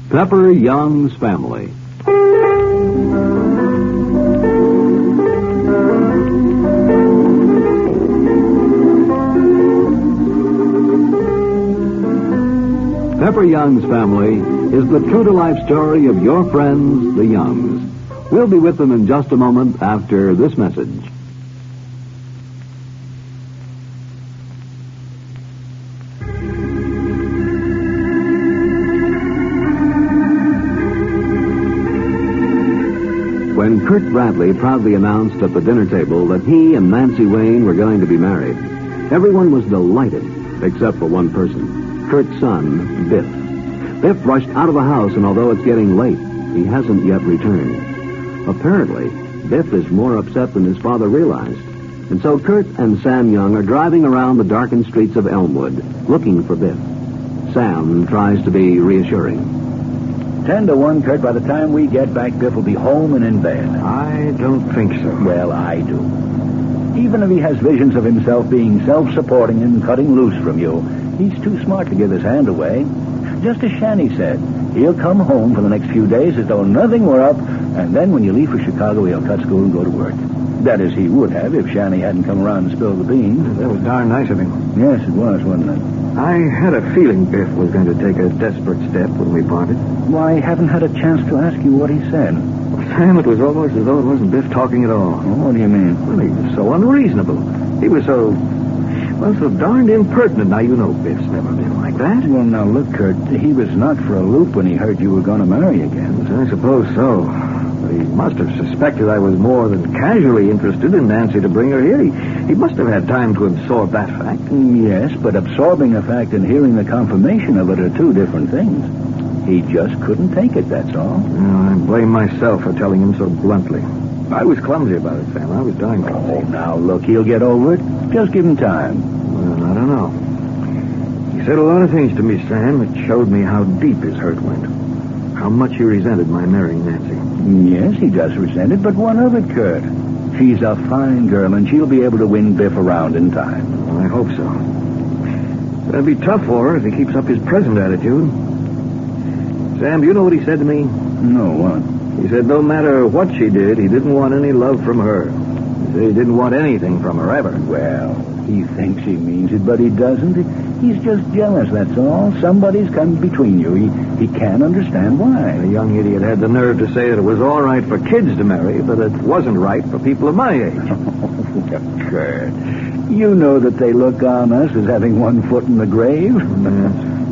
Pepper Young's Family. Pepper Young's Family is the true-to-life story of your friends, the Youngs. We'll be with them in just a moment after this message. When Kurt Bradley proudly announced at the dinner table that he and Nancy Wayne were going to be married, everyone was delighted, except for one person, Kurt's son, Biff. Biff rushed out of the house, and although it's getting late, he hasn't yet returned. Apparently, Biff is more upset than his father realized. And so Kurt and Sam Young are driving around the darkened streets of Elmwood, looking for Biff. Sam tries to be reassuring. 10 to 1, Kurt. By the time we get back, Biff will be home and in bed. I don't think so. Well, I do. Even if he has visions of himself being self-supporting and cutting loose from you, he's too smart to give his hand away. Just as Shani said, he'll come home for the next few days as though nothing were up, and then when you leave for Chicago, he'll cut school and go to work. That is, he would have if Shani hadn't come around and spilled the beans. That was darn nice of him. Yes, it was, wasn't it? I had a feeling Biff was going to take a desperate step when we parted. Why, I haven't had a chance to ask you what he said. Sam, it was almost as though it wasn't Biff talking at all. Oh, what do you mean? Well, he was so unreasonable. He was so darned impertinent. Now, you know Biff's never been like that. Well, now, look, Kurt, he was not for a loop when he heard you were going to marry again. I suppose so. But he must have suspected I was more than casually interested in Nancy to bring her here. He must have had time to absorb that fact. Yes, but absorbing a fact and hearing the confirmation of it are two different things. He just couldn't take it, that's all. I blame myself for telling him so bluntly. I was clumsy about it, Sam. I was darn clumsy. Oh, now, look, he'll get over it. Just give him time. Well, I don't know. He said a lot of things to me, Sam, that showed me how deep his hurt went. How much he resented my marrying Nancy. Yes, he does resent it, but what of it, Kurt? She's a fine girl, and she'll be able to win Biff around in time. Well, I hope so. It'll be tough for her if he keeps up his present attitude. Sam, do you know what he said to me? No, what? He said no matter what she did, he didn't want any love from her. He said he didn't want anything from her ever. Well, he thinks he means it, but he doesn't. He's just jealous, that's all. Somebody's come between you. He can't understand why. The young idiot had the nerve to say that it was all right for kids to marry, but it wasn't right for people of my age. Oh, Kurt, you know that they look on us as having one foot in the grave. Yes.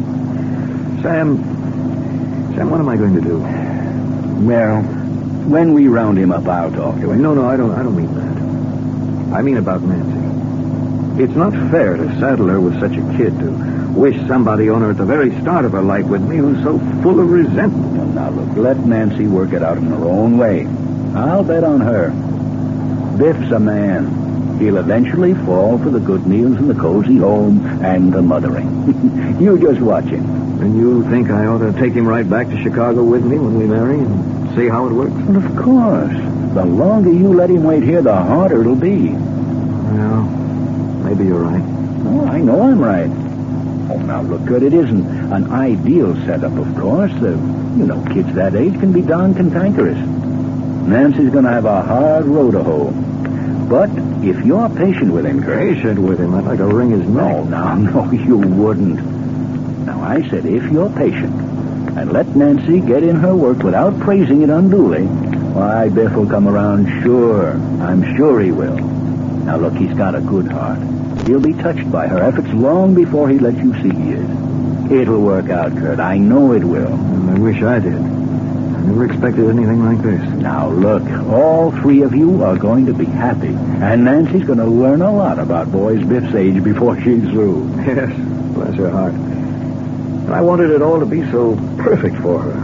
Sam, what am I going to do? Well, when we round him up, I'll talk to him. No, I don't mean that. I mean about Nancy. It's not fair to saddle her with such a kid, to wish somebody on her at the very start of her life with me who's so full of resentment. Well, now, look, let Nancy work it out in her own way. I'll bet on her. Biff's a man. He'll eventually fall for the good meals and the cozy home and the mothering. You just watch him. And you think I ought to take him right back to Chicago with me when we marry and see how it works? Well, of course. The longer you let him wait here, the harder it'll be. Well, maybe you're right. Oh, I know I'm right. Oh, now, look, Kurt, it isn't an ideal setup, of course. Kids that age can be darn cantankerous. Nancy's going to have a hard row to hoe. But if you're patient with him, Kurt... Patient with him? I'd like to wring his neck. No, you wouldn't. Now, I said if you're patient and let Nancy get in her work without praising it unduly, why, Biff will come around, sure. I'm sure he will. Now, look, he's got a good heart. He'll be touched by her efforts long before he lets you see he is. It'll work out, Kurt. I know it will. I wish I did. I never expected anything like this. Now, look, all three of you are going to be happy. And Nancy's going to learn a lot about boys Biff's age before she's through. Yes, bless her heart. I wanted it all to be so perfect for her.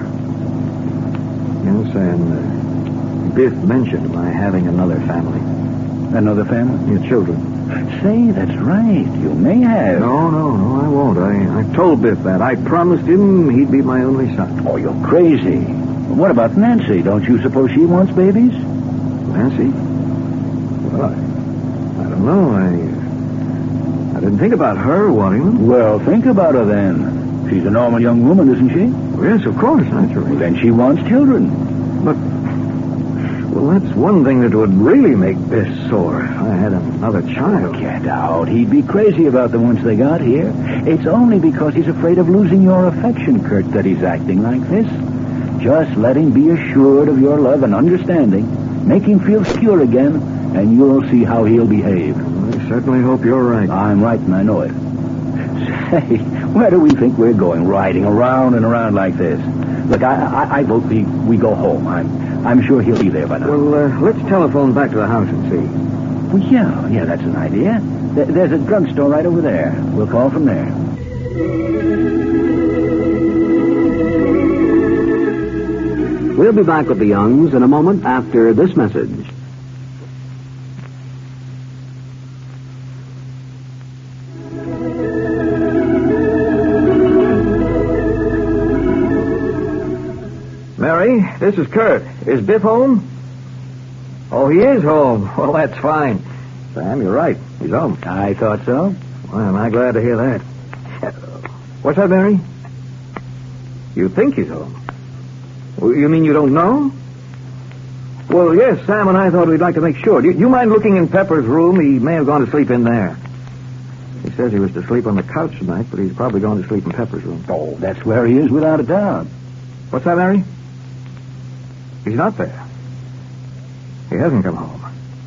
Yes, and Biff mentioned my having another family. Another family? Your children. Say, that's right. You may have. No, I won't. I told Biff that. I promised him he'd be my only son. Oh, you're crazy. What about Nancy? Don't you suppose she wants babies? Nancy? Well, I don't know. I didn't think about her wanting them. Well, think about her then. She's a normal young woman, isn't she? Yes, of course, naturally. Then she wants children. But, well, that's one thing that would really make Biff sore if I had another child. Get out. He'd be crazy about them once they got here. It's only because he's afraid of losing your affection, Kurt, that he's acting like this. Just let him be assured of your love and understanding. Make him feel secure again, and you'll see how he'll behave. I certainly hope you're right. I'm right, and I know it. Say, where do we think we're going, riding around and around like this? Look, I vote we go home. I'm sure he'll be there by now. Well, let's telephone back to the house and see. Well, yeah, that's an idea. There's a drugstore right over there. We'll call from there. We'll be back with the Youngs in a moment after this message. Mary, this is Kurt. Is Biff home? Oh, he is home. Well, that's fine. Sam, you're right. He's home. I thought so. Well, am I glad to hear that. What's that, Mary? You think he's home? Well, you mean you don't know? Well, yes, Sam and I thought we'd like to make sure. Do you mind looking in Pepper's room? He may have gone to sleep in there. He says he was to sleep on the couch tonight, but he's probably gone to sleep in Pepper's room. Oh, that's where he is without a doubt. What's that, Mary? He's not there. He hasn't come home.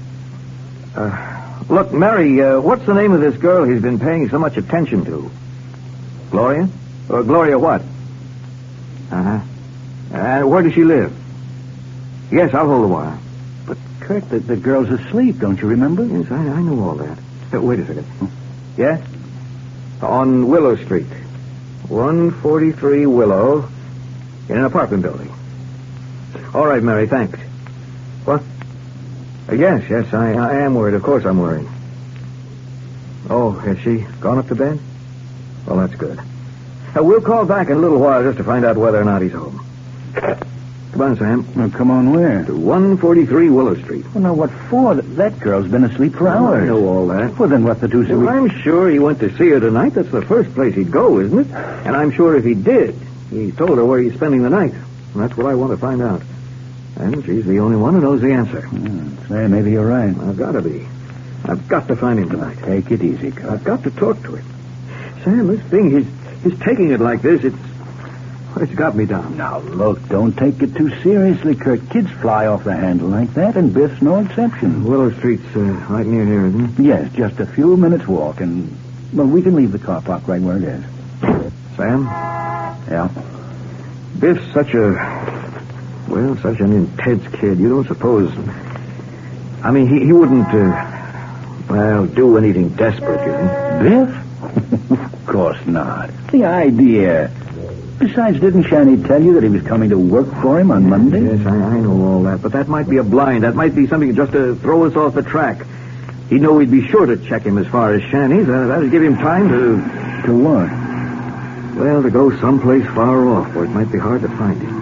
Look, Mary, what's the name of this girl he's been paying so much attention to? Gloria? Gloria what? Uh-huh. And where does she live? Yes, I'll hold the wire. But, Kurt, the girl's asleep, don't you remember? Yes, I know all that. Wait a second. Yes? On Willow Street. 143 Willow, in an apartment building. All right, Mary, thanks. What? Yes, I am worried. Of course I'm worried. Oh, has she gone up to bed? Well, that's good. We'll call back in a little while just to find out whether or not he's home. Come on, Sam. Well, come on where? To 143 Willow Street. Well, now, what for? That girl's been asleep for hours. I know all that. Well, then what the deuce are we... I'm sure he went to see her tonight. That's the first place he'd go, isn't it? And I'm sure if he did, he told her where he's spending the night. And that's what I want to find out. And she's the only one who knows the answer. Say, maybe you're right. I've got to be. I've got to find him tonight. Take it easy, Kurt. I've got to talk to him. Sam, this thing, he's taking it like this. It's got me down. Now, look, don't take it too seriously, Kurt. Kids fly off the handle like that, and Biff's no exception. Willow Street's right near here, isn't it? Yes, just a few minutes' walk, and, well, we can leave the car parked right where it is. Sam? Yeah? Biff's such an intense kid. You don't suppose... I mean, he wouldn't, do anything desperate, you think? Biff? Of course not. The idea. Besides, didn't Shanny tell you that he was coming to work for him on Monday? Yes, I know all that, but that might be a blind. That might be something just to throw us off the track. He'd know we'd be sure to check him as far as Shanny's. That'd give him time to... To what? Well, to go someplace far off where it might be hard to find him.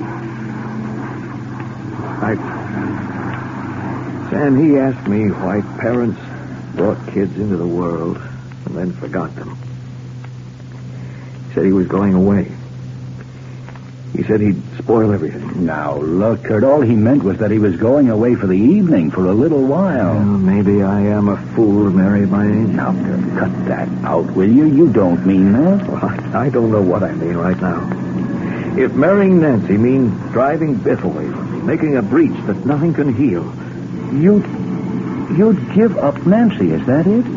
Sam, he asked me why parents brought kids into the world and then forgot them. He said he was going away. He said he'd spoil everything. Now, look, Kurt, all he meant was that he was going away for the evening for a little while. Well, maybe I am a fool to marry my age. Now, Kurt, cut that out, will you? You don't mean that. Well, I don't know what I mean right now. If marrying Nancy means driving Biff away from me, making a breach that nothing can heal... You'd give up Nancy, is that it?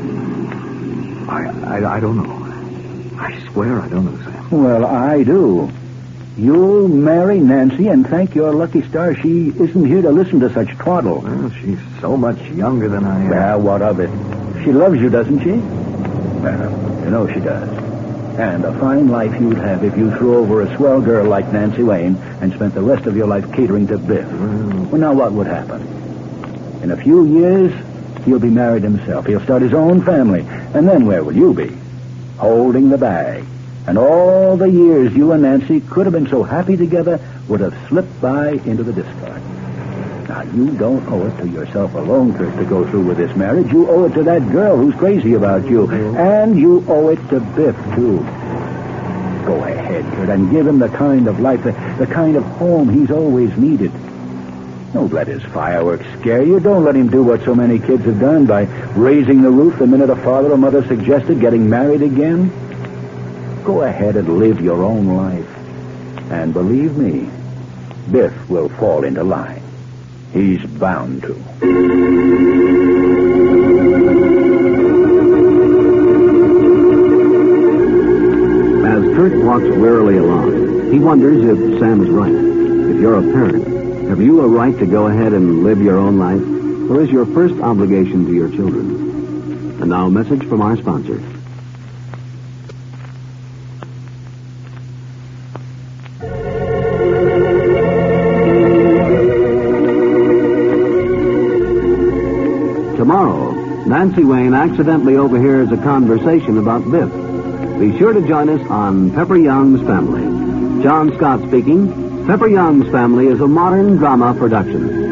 I don't know. I swear I don't know, Sam. Well, I do. You'll marry Nancy and thank your lucky star she isn't here to listen to such twaddle. Well, she's so much younger than I am. Well, what of it? She loves you, doesn't she? Well, you know she does. And a fine life you'd have if you threw over a swell girl like Nancy Wayne and spent the rest of your life catering to Biff. Well, now what would happen? In a few years, he'll be married himself. He'll start his own family. And then where will you be? Holding the bag. And all the years you and Nancy could have been so happy together would have slipped by into the discard. Now, you don't owe it to yourself alone, Kurt, to go through with this marriage. You owe it to that girl who's crazy about you. And you owe it to Biff, too. Go ahead, Kurt, and give him the kind of life, the kind of home he's always needed. Don't let his fireworks scare you. Don't let him do what so many kids have done by raising the roof the minute a father or mother suggested getting married again. Go ahead and live your own life. And believe me, Biff will fall into line. He's bound to. As Kurt walks wearily along, he wonders if Sam is right. If you're a parent, have you a right to go ahead and live your own life? Or is your first obligation to your children? And now a message from our sponsor. Tomorrow, Nancy Wayne accidentally overhears a conversation about Biff. Be sure to join us on Pepper Young's Family. John Scott speaking. Pepper Young's Family is a modern drama production.